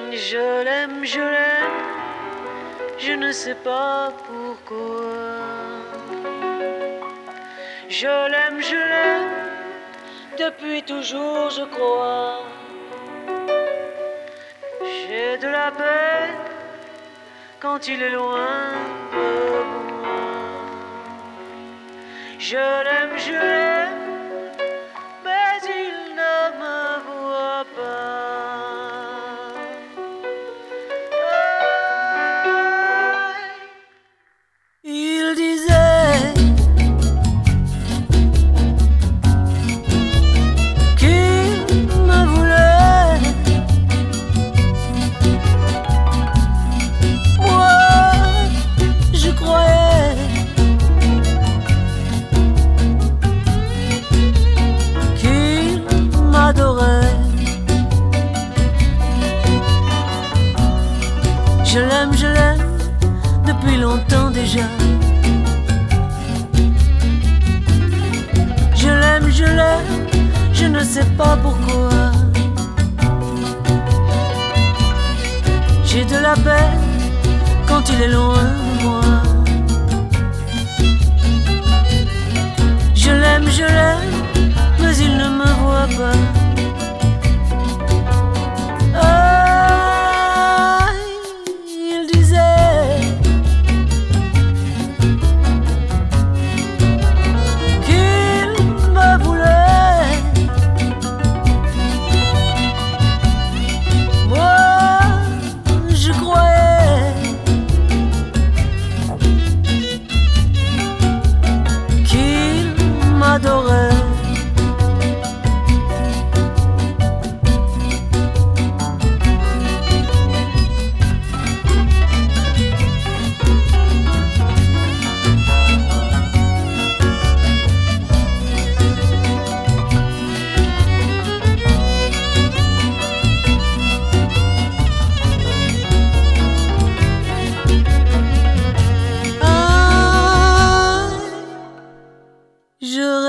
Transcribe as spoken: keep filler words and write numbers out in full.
Je l'aime, je l'aime, je ne sais pas pourquoi. Je l'aime, je l'aime, depuis toujours je crois. J'ai de la peine quand il est loin de moi. Je l'aime, je l'aime, mais il ne me voit pas. Il disait qu'il me voulait. Moi, je croyais qu'il m'adorait. Je l'aime, je l'aime depuis longtemps déjà. Je l'aime, je l'aime, je ne sais pas pourquoi. J'ai de la peine quand il est loin de moi. Je l'aime, je l'aime, mais il ne me voit pas. Ah, il disait qu'il me voulait. Moi, je croyais qu'il m'adorait. Je